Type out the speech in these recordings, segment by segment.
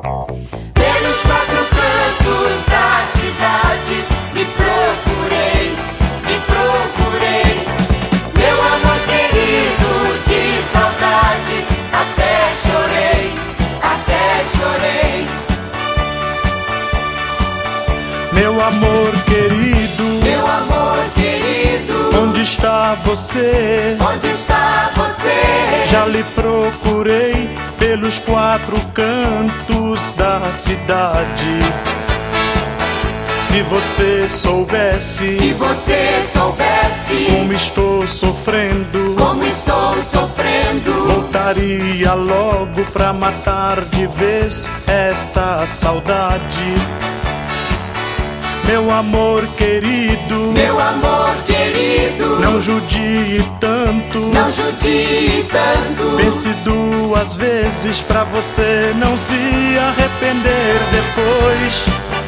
Pelos quatro cantos da cidade me procurei, me procurei. Meu amor querido, de saudade, até chorei, até chorei. Meu amor querido, meu amor querido, onde está você? Onde está você? Já lhe procurei pelos quatro cantos da cidade. Se você soubesse, se você soubesse como estou sofrendo, voltaria logo pra matar de vez esta saudade. Meu amor querido, meu amor querido, não judie tanto, não judie tanto. Pense duas vezes pra você não se arrepender depois.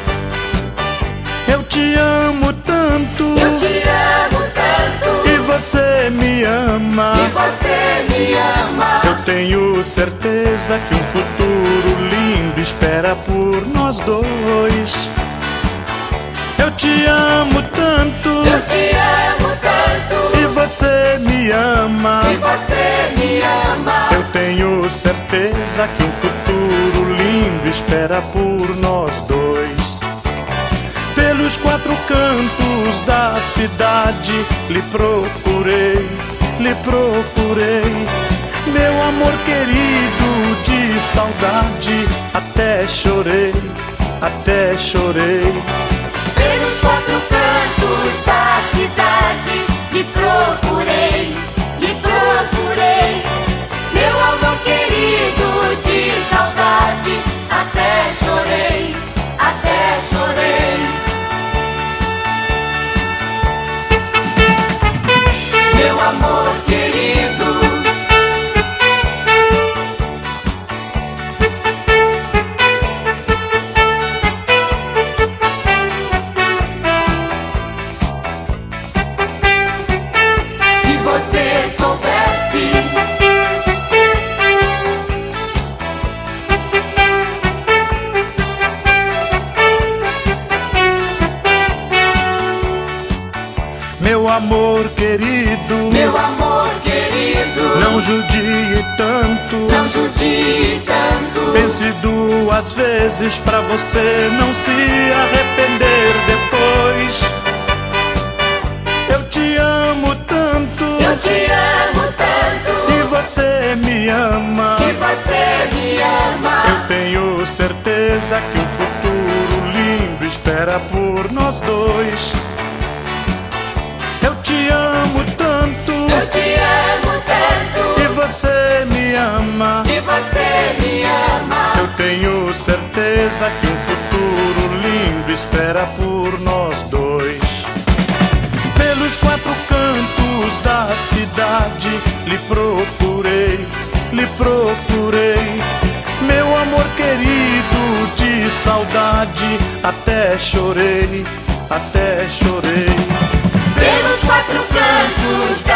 Eu te amo tanto, eu te amo tanto, e você me ama, e você me ama. Eu tenho certeza que um futuro lindo espera por nós dois. Eu te amo tanto, eu te amo tanto, e você me ama, e você me ama. Eu tenho certeza que um futuro lindo espera por nós dois. Pelos quatro cantos da cidade lhe procurei, lhe procurei. Meu amor querido, de saudade, até chorei, até chorei. Pelos quatro cantos da cidade lhe procurei, lhe procurei. Meu amor querido, de saudade, até chorei, até chorei. Meu amor querido, se você soubesse, meu amor querido, meu amor querido, não judie tanto, não judie tanto. Pense duas vezes pra você não se arrepender depois. Eu te amo tanto, eu te amo tanto, e você me ama, e você me ama. Eu tenho certeza que um futuro lindo espera por nós dois. Eu te amo tanto, eu te amo tanto, e você me ama, e você me ama. Eu tenho certeza que um futuro lindo espera por nós dois. Pelos quatro cantos da cidade lhe procurei, lhe procurei. Meu amor querido, de saudade, até chorei, até chorei. Pelos quatro cantos da